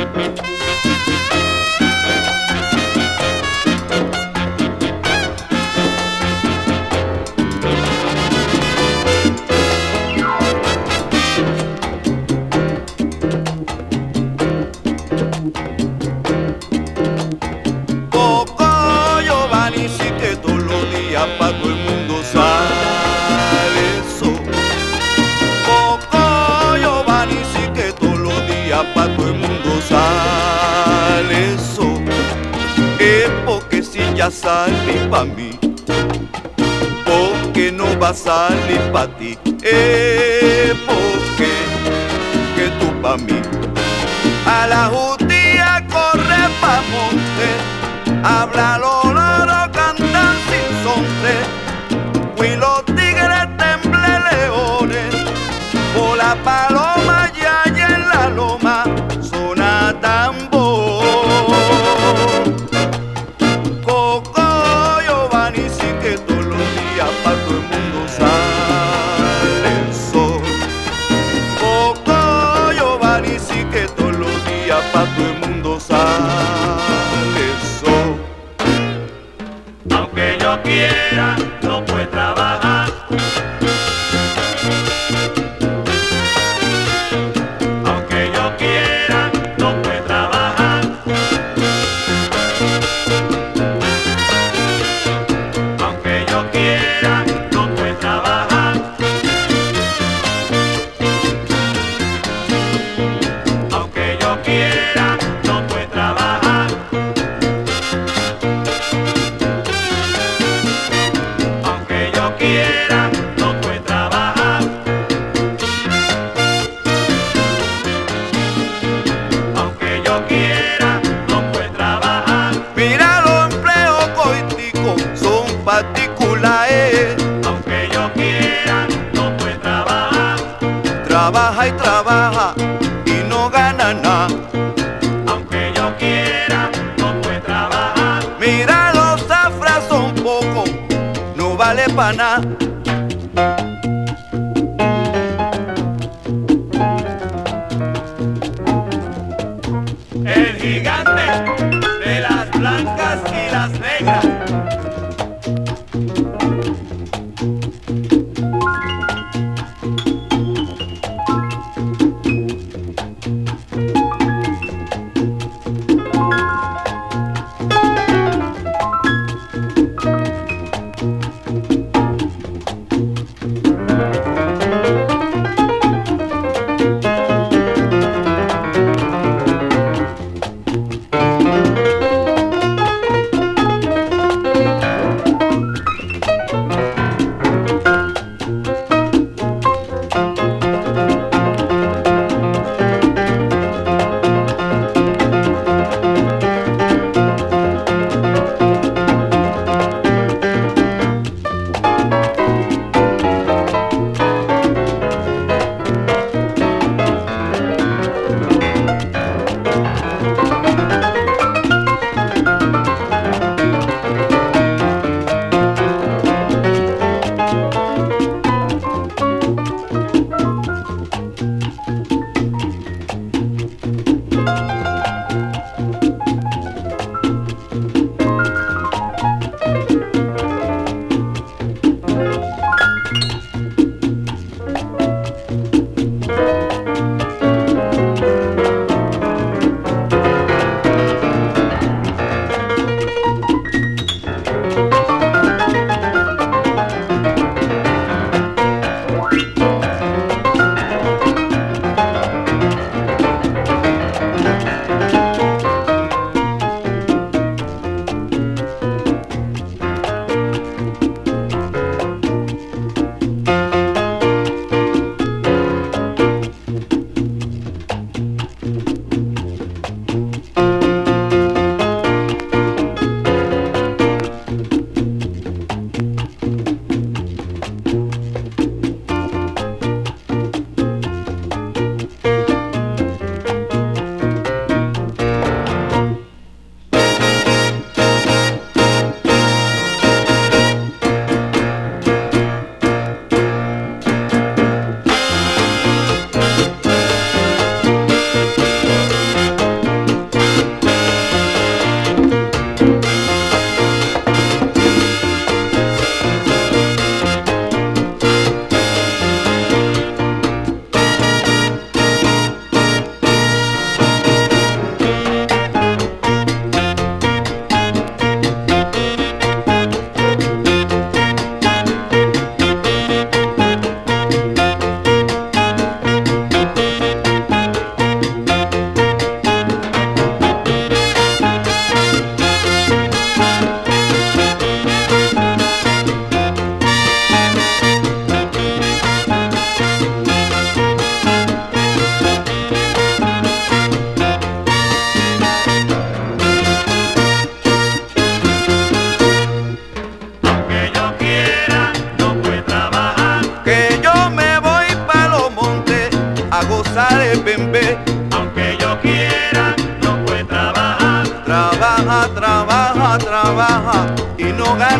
Coco Giovanni, sí que todos los días pa' todo el mundo sale eso. Coco Giovanni, sí que todos los días pa' todo el mundo sale eso. Es porque si ya sale pa' mí, porque no va a salir pa' ti. Es porque que tú pa' mí. A la judía corre pa' monte, habla los loros, cantan sin sonte, y los tigres temblen leones, por la paloma y allá en la loma suena tambor. Coco Giovanni, sí que todos los días pa' todo el mundo sale el sol. Coco Giovanni, sí que todos los días pa' todo el mundo sale el sol. Aunque yo quiera, no puede trabajar. Aunque yo quiera, no puede trabajar. Aunque yo quiera, no puede trabajar. Aunque yo quiera, no puede trabajar. Aunque yo quiera, no puede trabajar. Aunque yo quiera, no puede trabajar. Mira, los empleos coiticos son particulares. Aunque yo quiera, no puede trabajar. Trabaja y trabaja y no gana nada. Aunque yo quiera, no puede trabajar. Mira, los zafras son pocos, no vale pa' nada. El gigante de las blancas y las negras.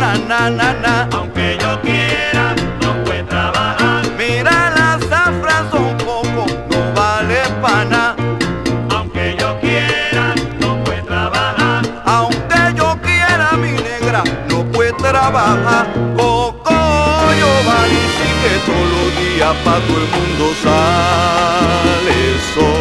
na, na, na. Aunque yo quiera, no puede trabajar. Mira la zafra son poco, no vale pa' nada. Aunque yo quiera, no puede trabajar. Aunque yo quiera, mi negra, no puede trabajar. Coco, Giovanni, sí que todos los días pa' todo el mundo sale el sol.